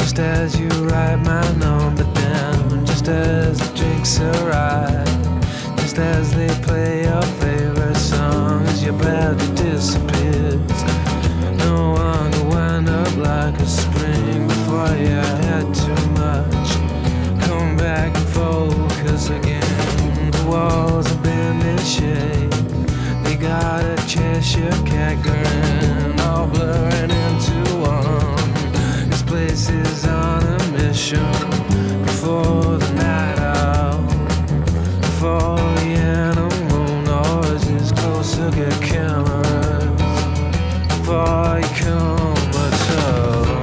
just as you write my number down, just as the drinks arrive, just as they play your favorite song, as your body disappears. No one will wind up like a spring before you had too much. Come back and focus again. The walls have been in shape. They got a Cheshire cat grin, all blurring into one. This place is on a mission. Before the night out, before the animal noises, closer get cameras. Before you come at all.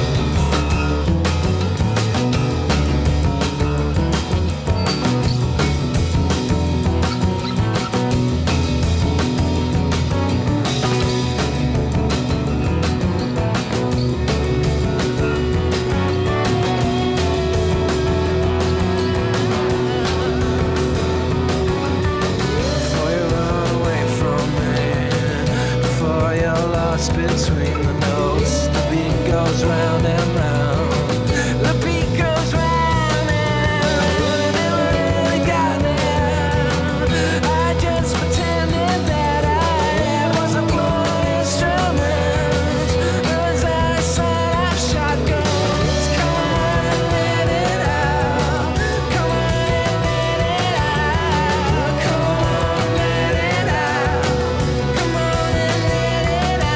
Between the notes, the beat goes round and round. The beat goes round and round. Never really got there. I just pretended that I wasn't blowing instruments. As I set off shotguns, come on and let it out. Come on and let it out. Come on, let it out. Come on and let it out.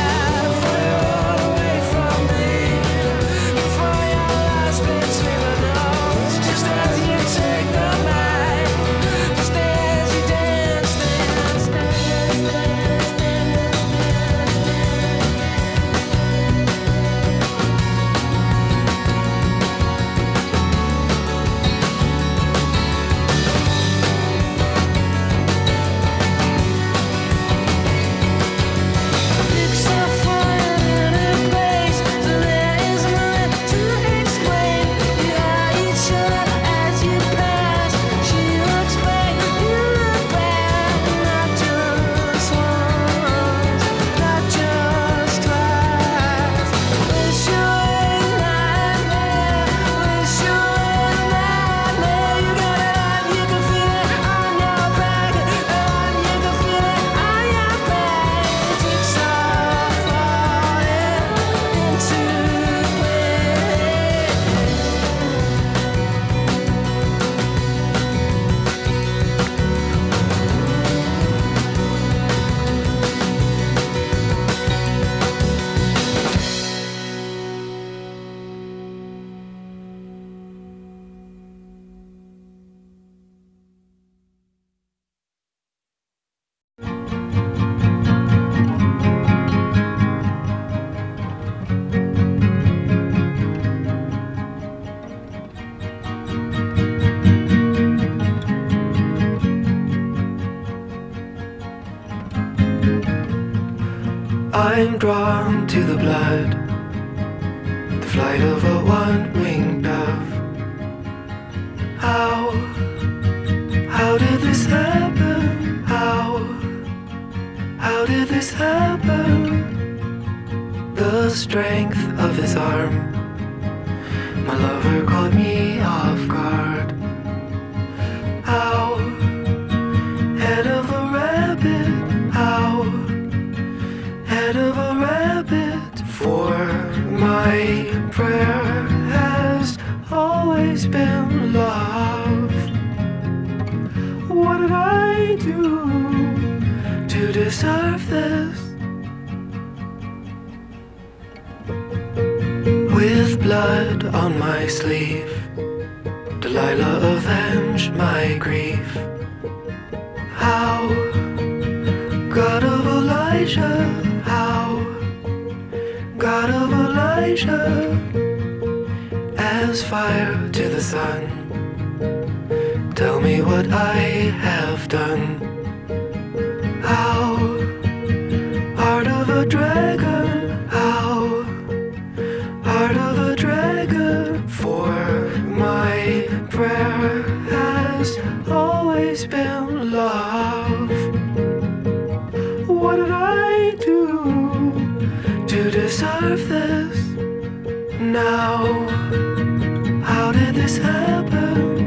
I'm drawn to the blood, the flight of a one-winged dove. How did this happen? How did this happen? The strength of his arm, my lover caught me off guard. How, head of a rabbit, how, head of a rabbit, for my prayer has always been love. What did I do to deserve this? With blood on my sleeve, Delilah avenged my grief. How, God of Elijah, how, God of Elijah, as fire to the sun, tell me what I have done. How, heart of a dragon, how, heart of a dragon, for my prayer has always been love. What did I do to deserve this? now? How did this happen?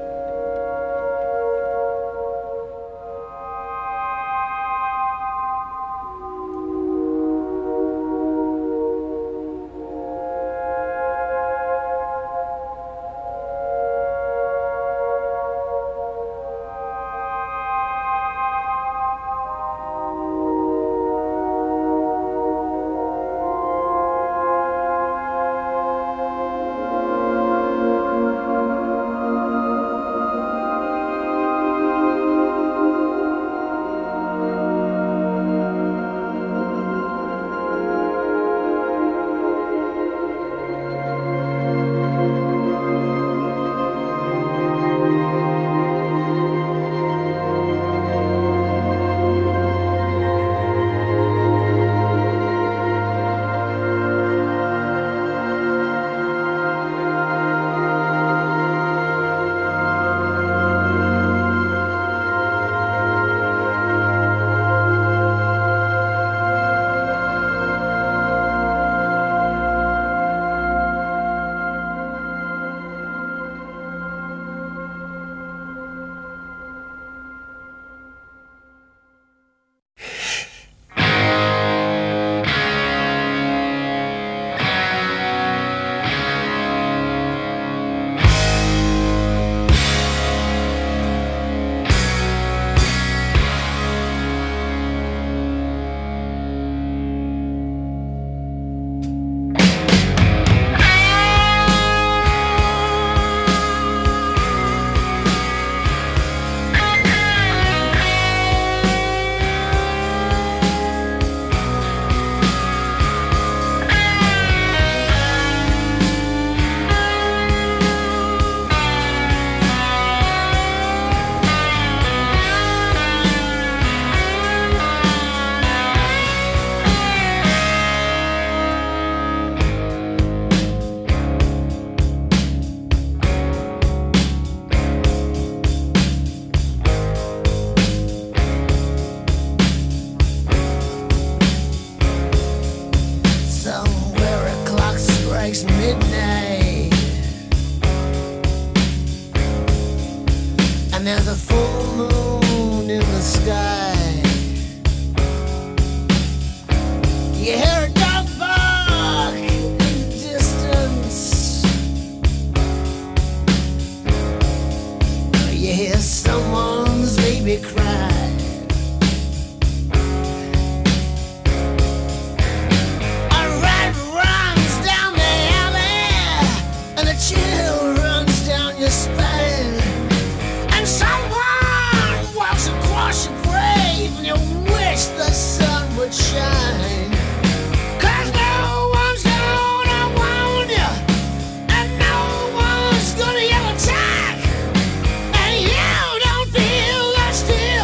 Midnight, and there's a full moon in the sky. You hear a dog bark in the distance. You hear someone's baby cry. Chill runs down your spine, and someone walks across your grave, and you wish the sun would shine. 'Cause no one's gonna warn you, and no one's gonna yell attack, and you don't feel that still.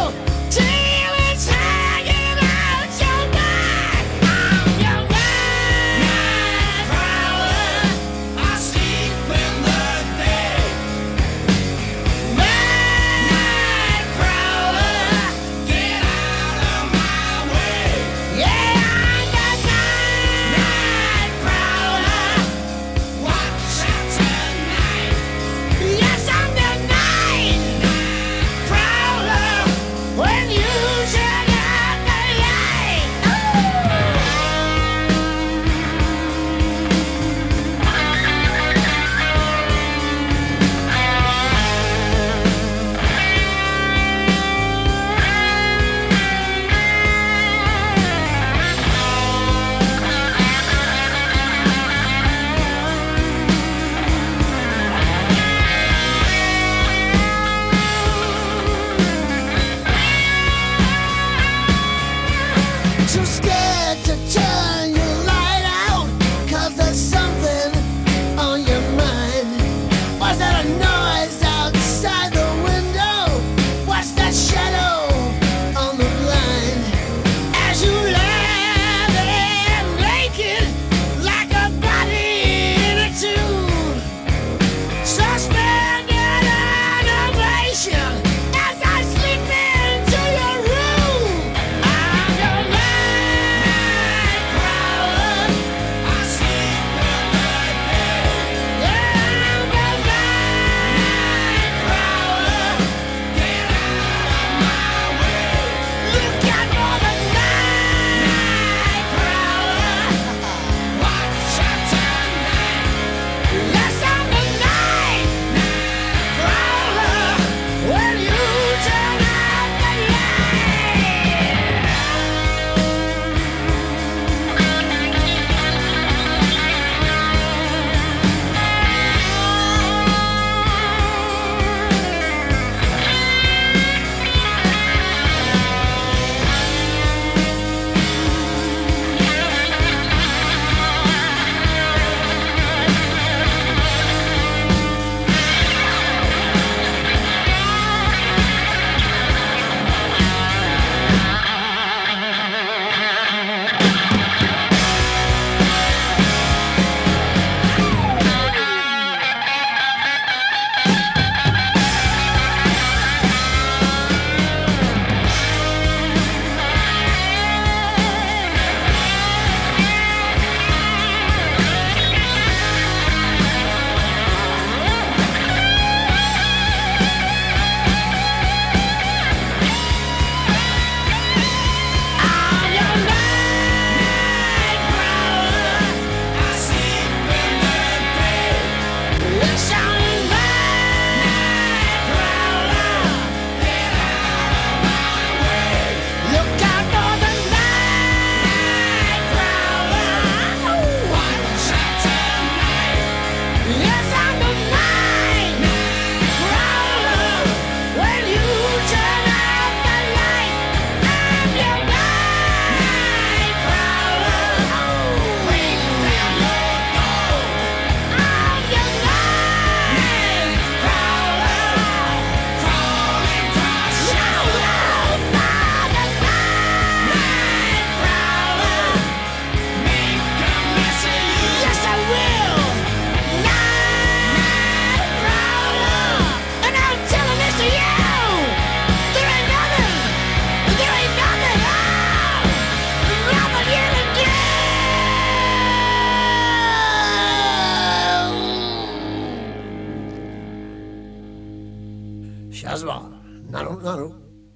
Shazma. Naru.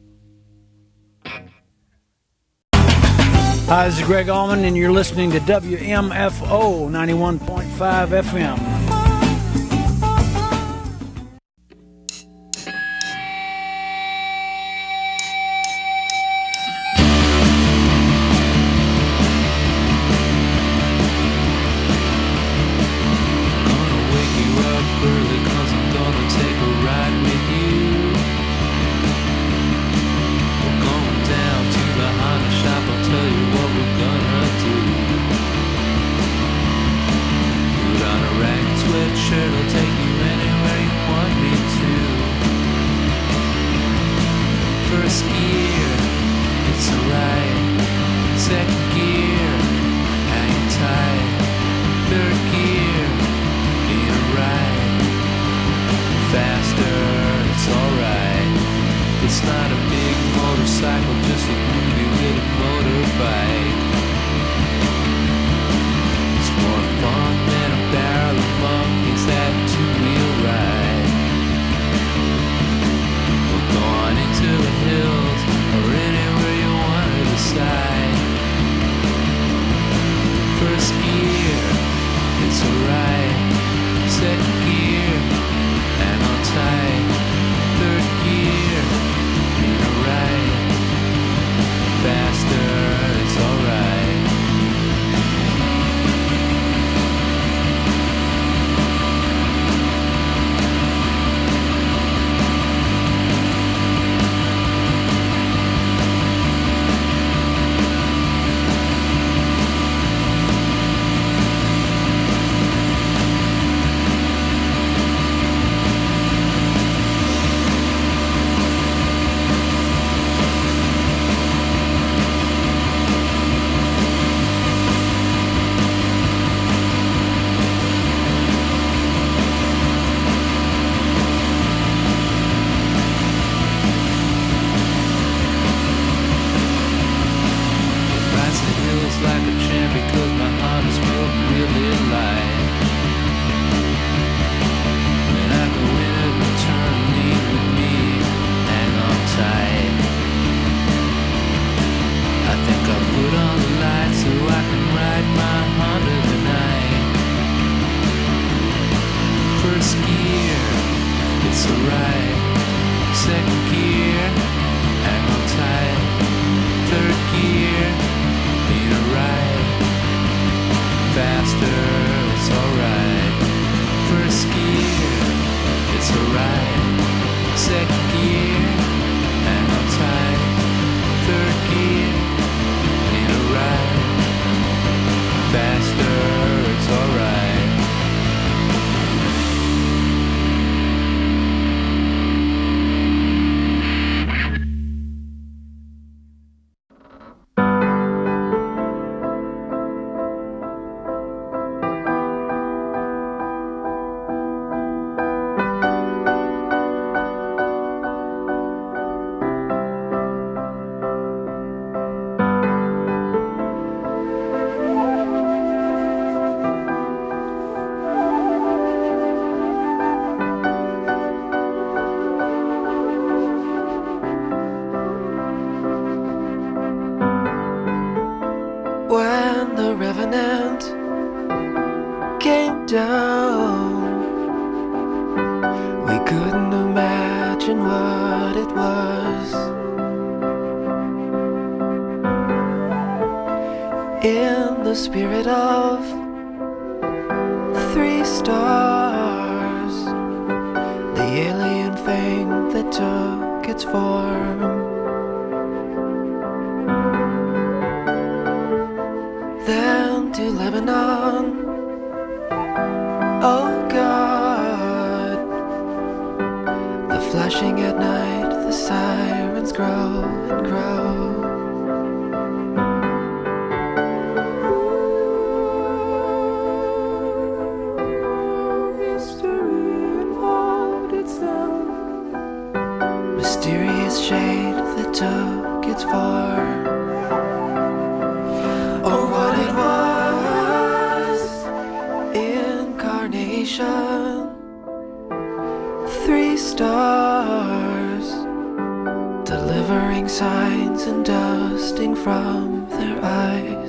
Hi, this is Greg Allman, and you're listening to WMFO 91.5 FM. Three stars reading signs and dusting from their eyes.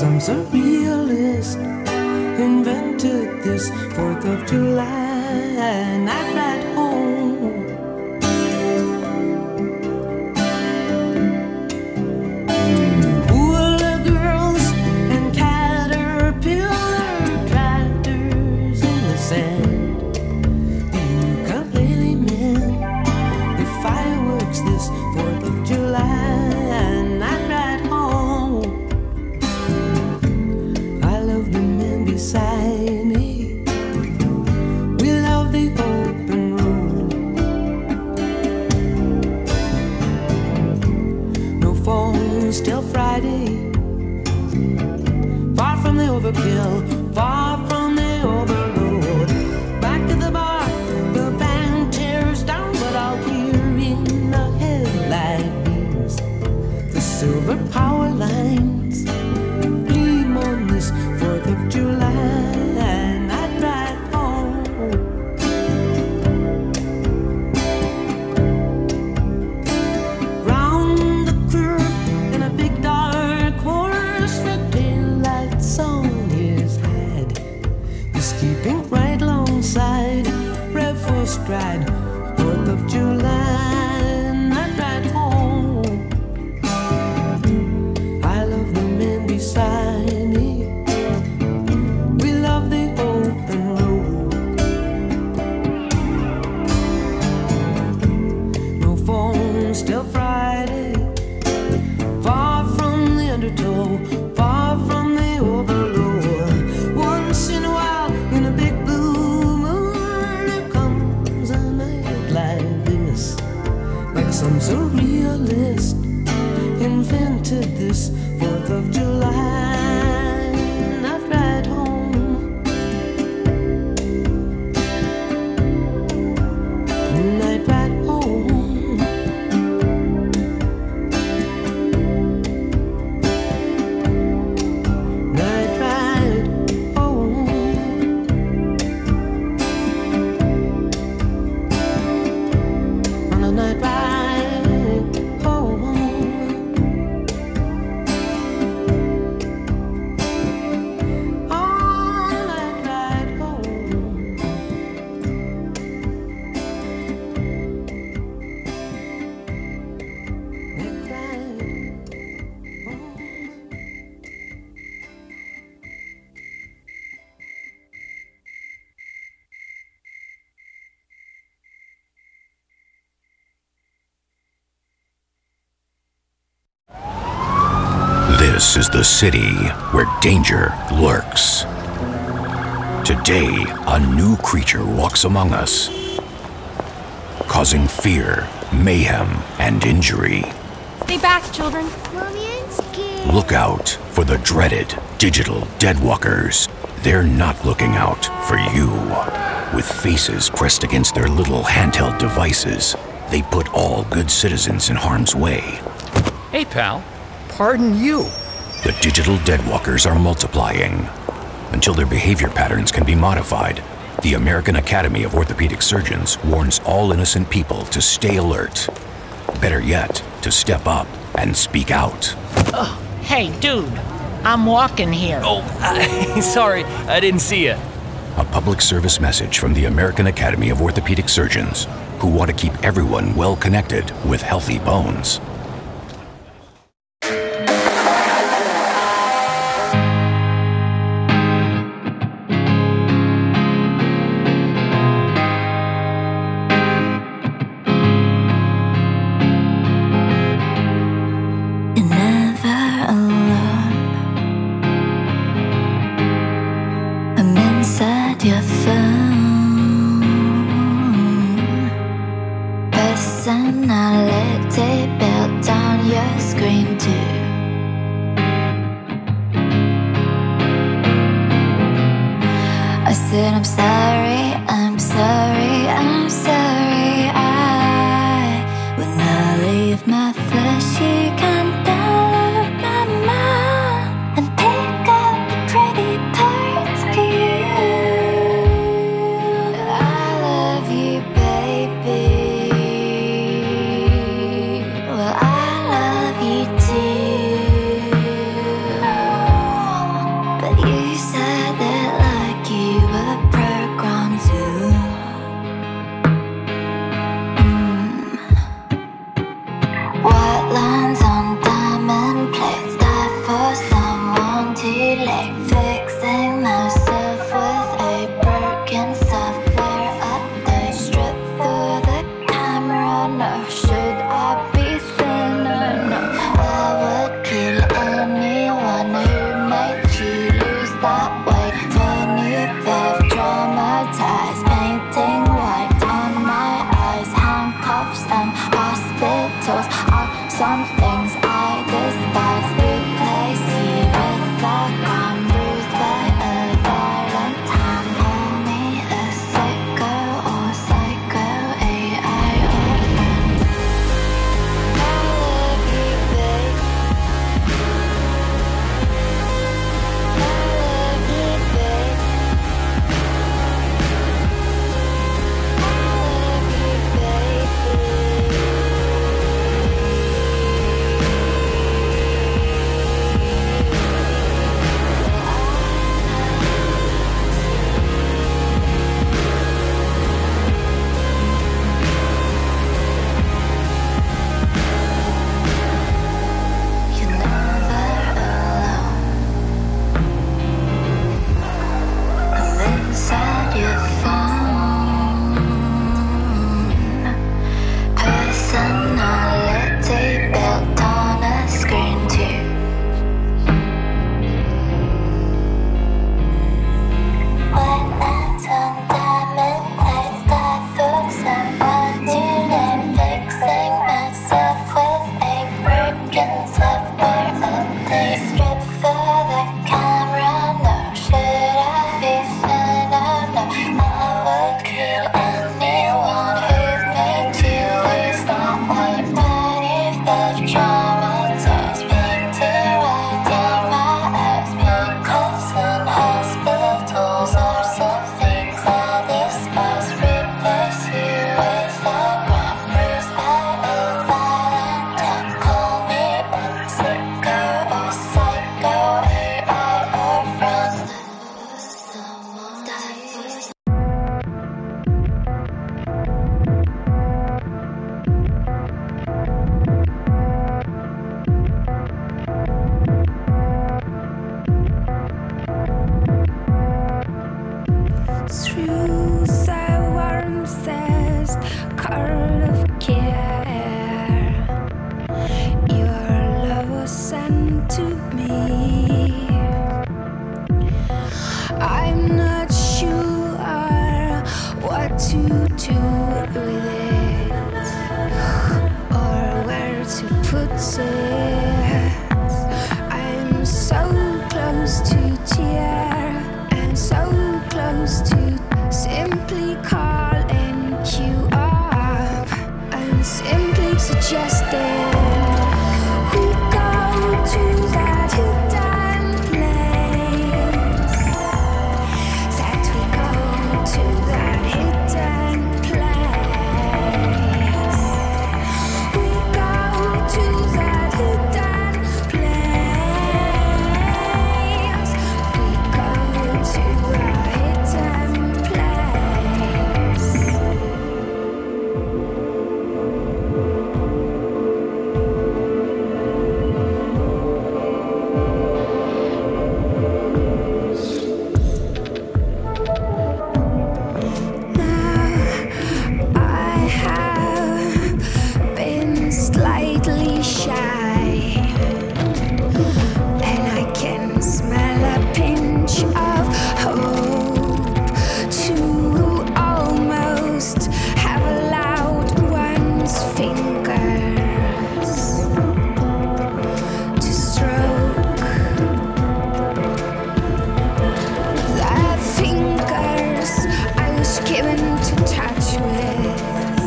some surrealist invented this 4th of July night ride home. Hula girls and caterpillar tractors in the sand, ukulele men, the fireworks this 4th of July night ride home. I love the men beside me. We love the open road. No phones till Friday. Far from the overkill, far from the overload. Back to the bar, the band tears down, but I'll hear in the headlight beams the silver power lines gleam on this 4th of July night ride home. Round the curve in a big dark horse, the daylight song is had. Just keeping right alongside, rev for stride, 4th of July night ride home. I love the men beside me. We love the open road. No phones till Friday. Far from the undertow, far from the overload. Once in a while, in a big blue moon, there comes a night like this, like some surrealist invented this 4th of July night ride home. Night ride home. Night ride home. On a night ride home. On a night ride home. Night ride home. This is the city where danger lurks. Today, a new creature walks among us, causing fear, mayhem, and injury. Stay back, children. Mommy, I'm scared. Look out for the dreaded digital deadwalkers. They're not looking out for you. With faces pressed against their little handheld devices, they put all good citizens in harm's way. Hey, pal. Pardon you. The digital deadwalkers are multiplying. Until their behavior patterns can be modified, the American Academy of Orthopedic Surgeons warns all innocent people to stay alert. Better yet, to step up and speak out. Hey, dude, I'm walking here. Oh, sorry, I didn't see you. A public service message from the American Academy of Orthopedic Surgeons, who want to keep everyone well connected with healthy bones. to do with it, or where to put it. I'm so close to tear, and so close to simply calling you up. I'm simply suggesting we go to that hidden place. That we go to that hidden place. We go to that hidden place. We go to a hidden place. I have been slightly shy, and I can smell a pinch of hope to almost have allowed one's fingers to stroke the fingers I was given to touch with.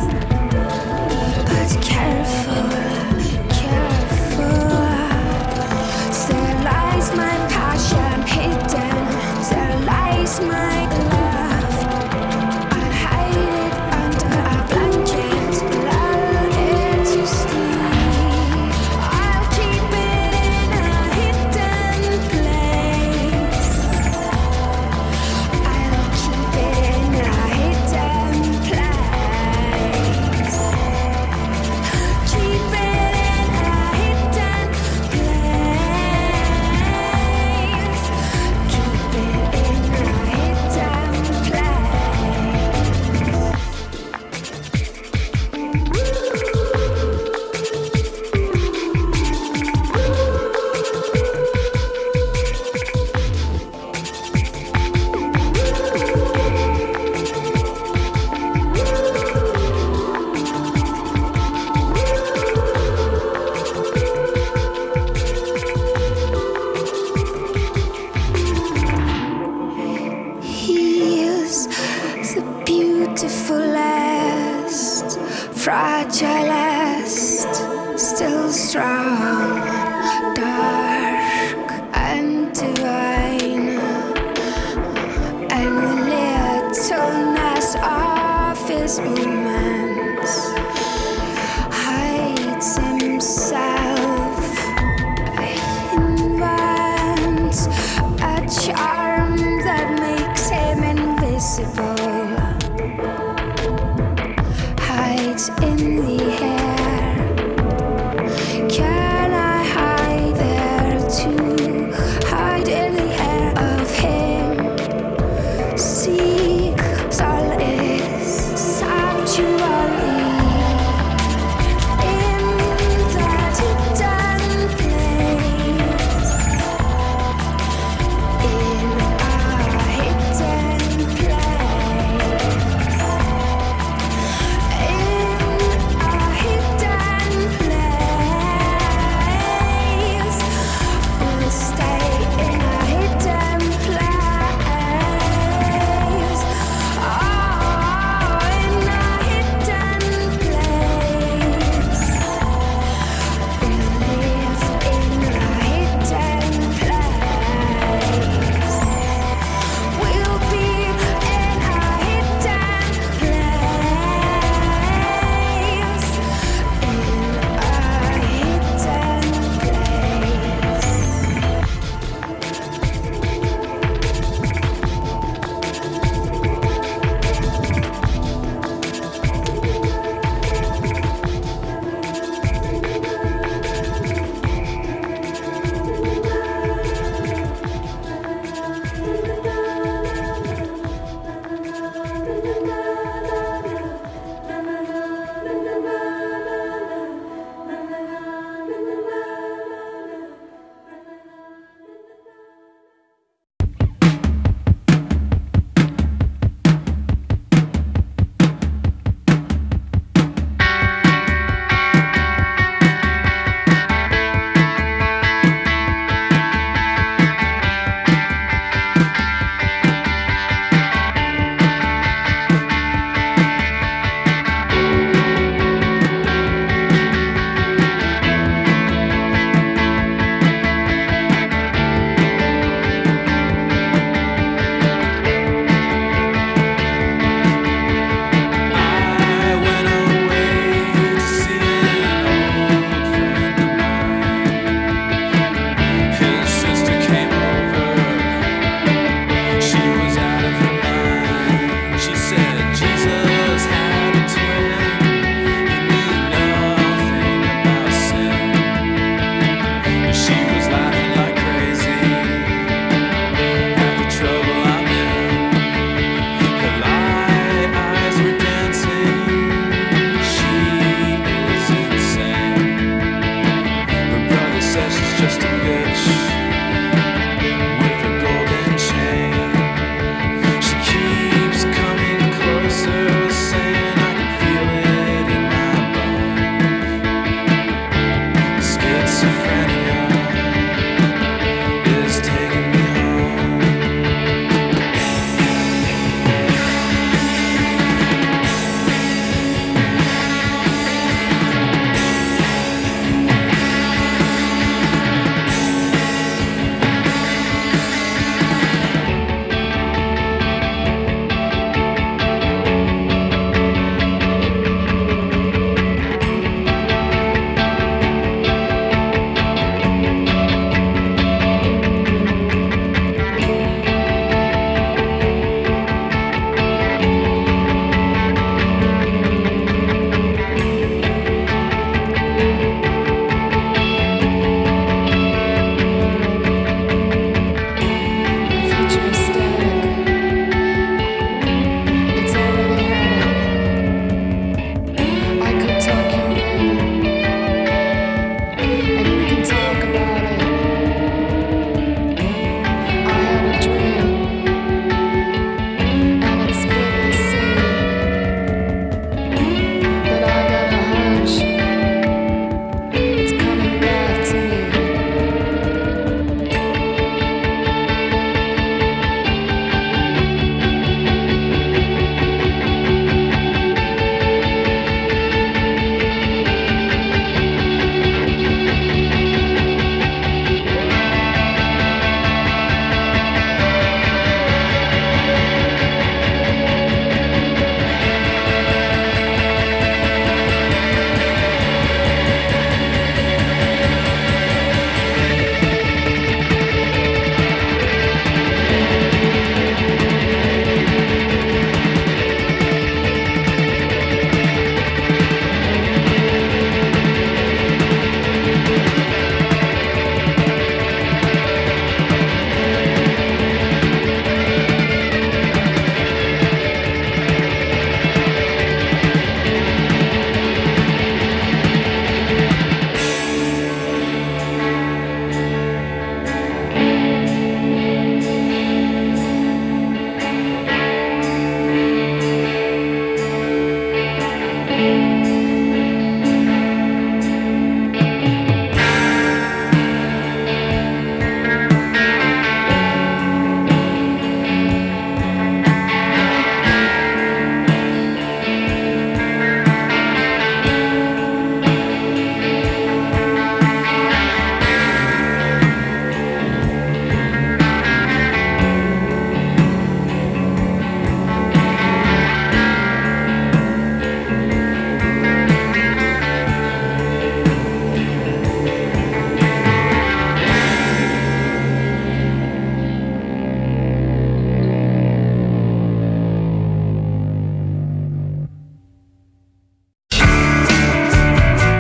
But careful, careful. There lies my passion hidden. There lies my love. I'll hide it under a blanket, lull it to sleep. I'll keep it in a hidden place. I'll keep it in a hidden place. Keep it in a hidden place. Keep it in a hidden He is the beautifulest, fragilest, still strong, dark and divine, and the littleness of his movements hides himself, invents a charm that makes him invisible, hides in the air. Can I hide there too? Hide in the air of him. Seek solace, sanctuary in that hidden place. In a hidden place. In a hidden place.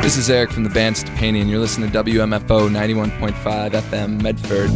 This is Eric from the band Stepani, and you're listening to WMFO 91.5 FM Medford.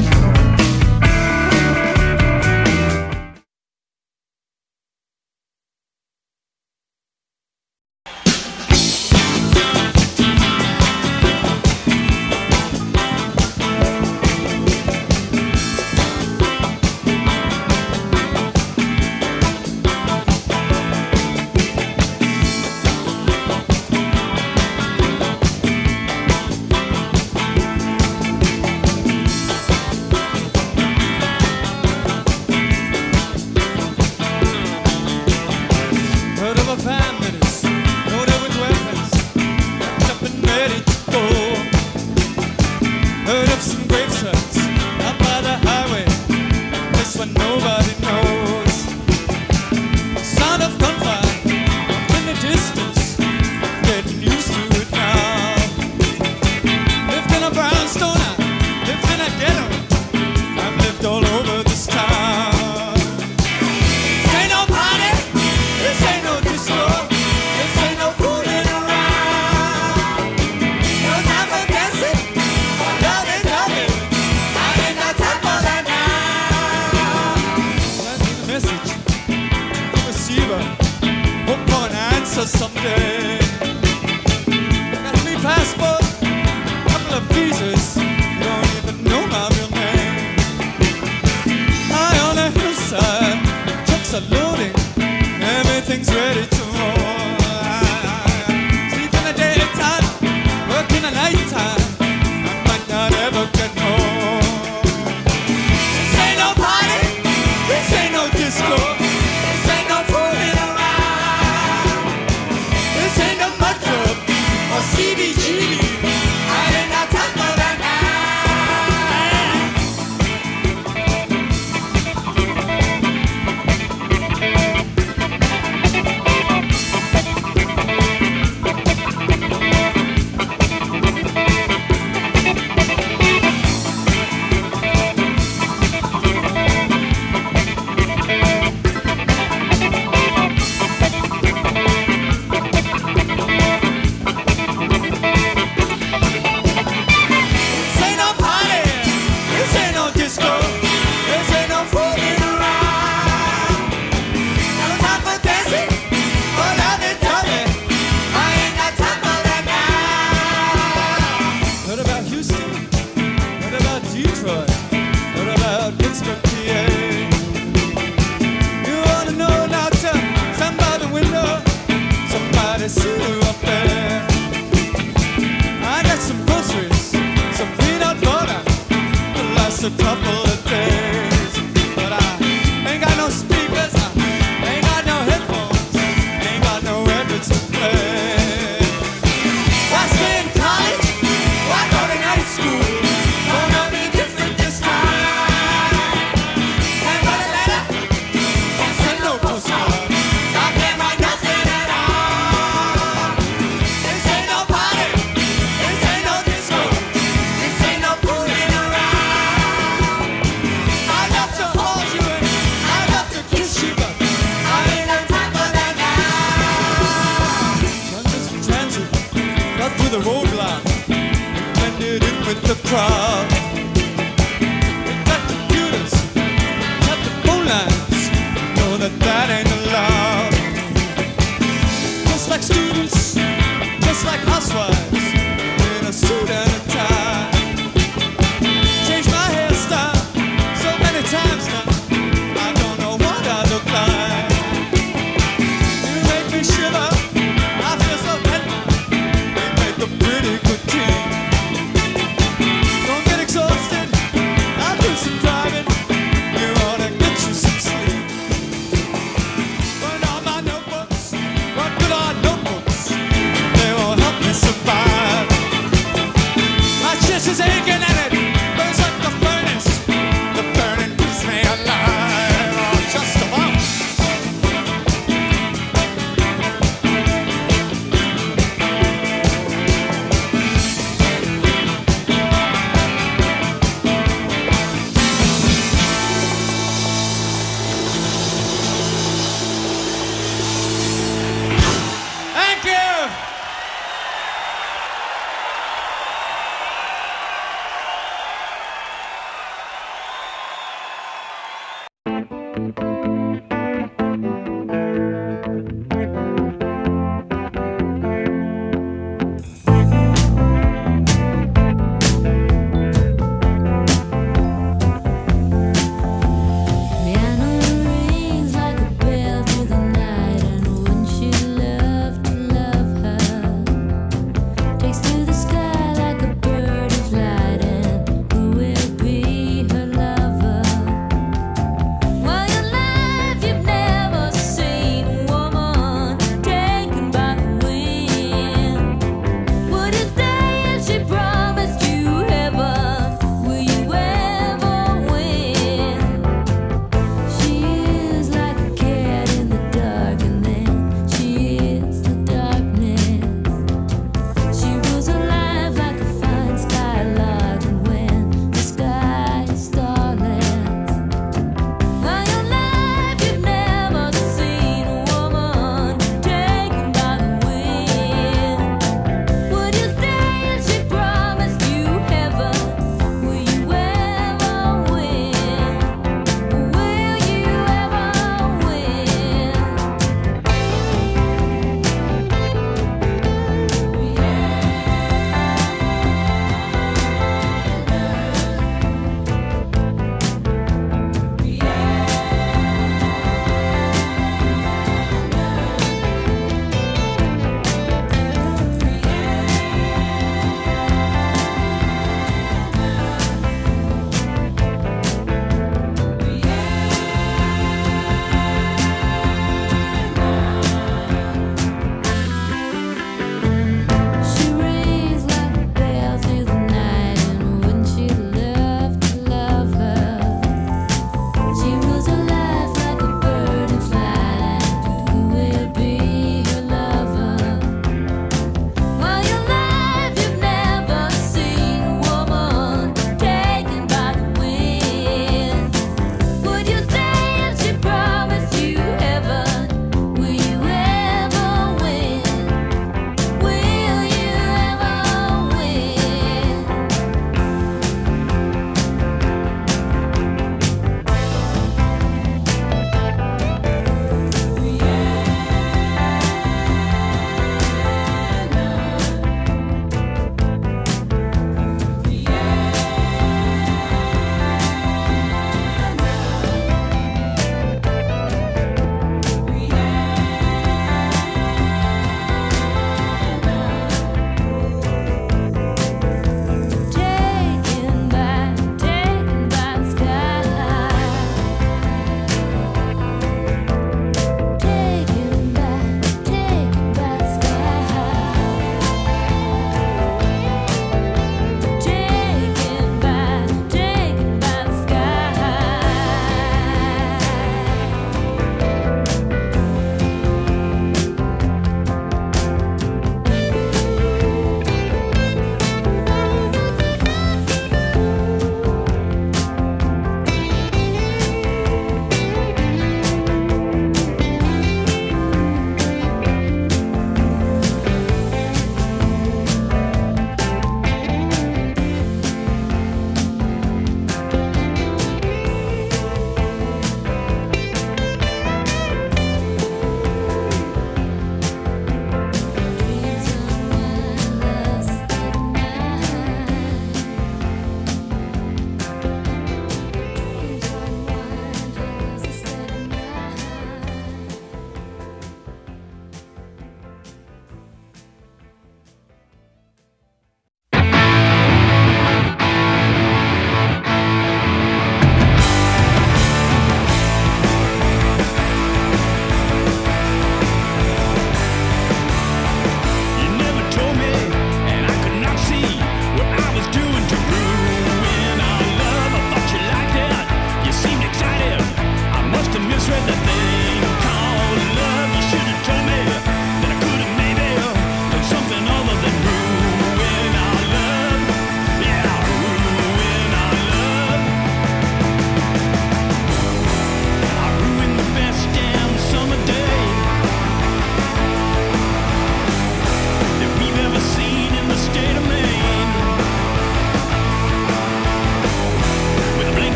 Survive.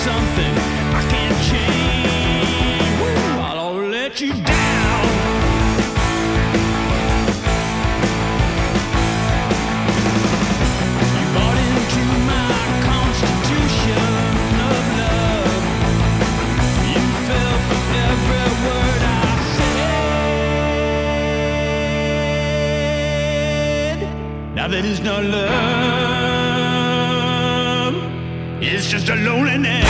something I can't change. Woo, I'll let you down. You bought into my constitution of love. You fell for every word I said. Now that is not love, it's just a loneliness.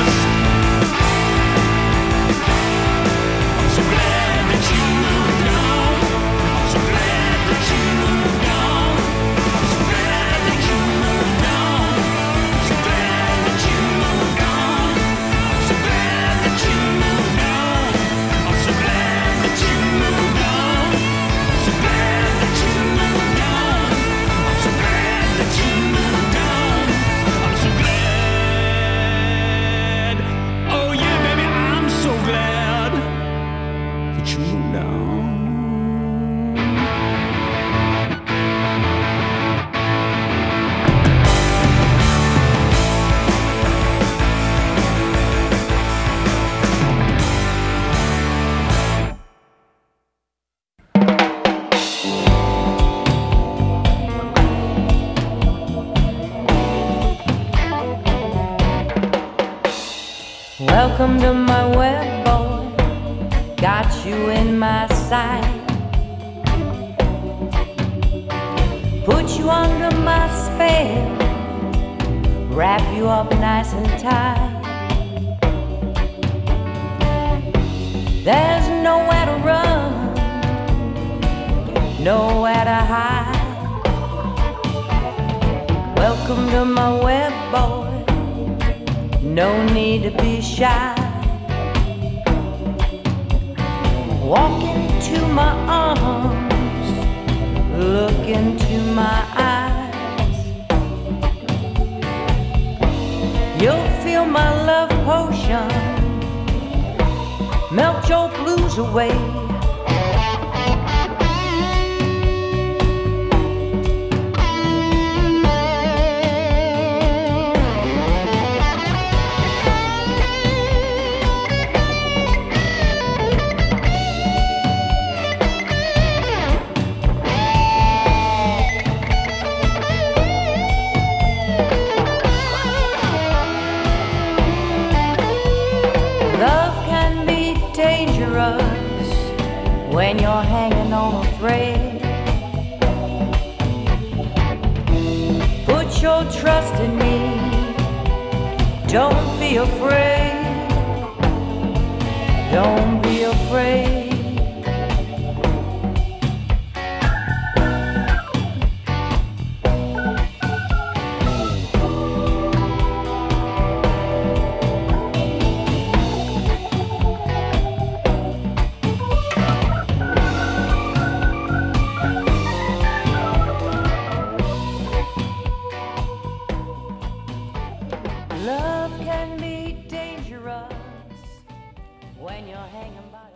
I'm so glad that you moved on. I'm so glad that you moved on. I'm so glad that you moved on. I'm so glad that you moved on. I'm so glad that you moved on. I'm so glad that you moved on. I'm so glad that you moved on. I'm so glad that you moved on. I'm so glad. Oh yeah, baby, I'm so glad that you moved on. Welcome to my web, boy. Got you in my sight. Put you under my spell. Wrap you up nice and tight. There's nowhere to run, nowhere to hide. Welcome to my web, boy. No need to be shy. Walk into my arms, look into my eyes. You'll feel my love potion melt your blues away. When you're hanging on a thread, put your trust in me. Don't be afraid. Don't be afraid. Love can be dangerous when you're hanging by.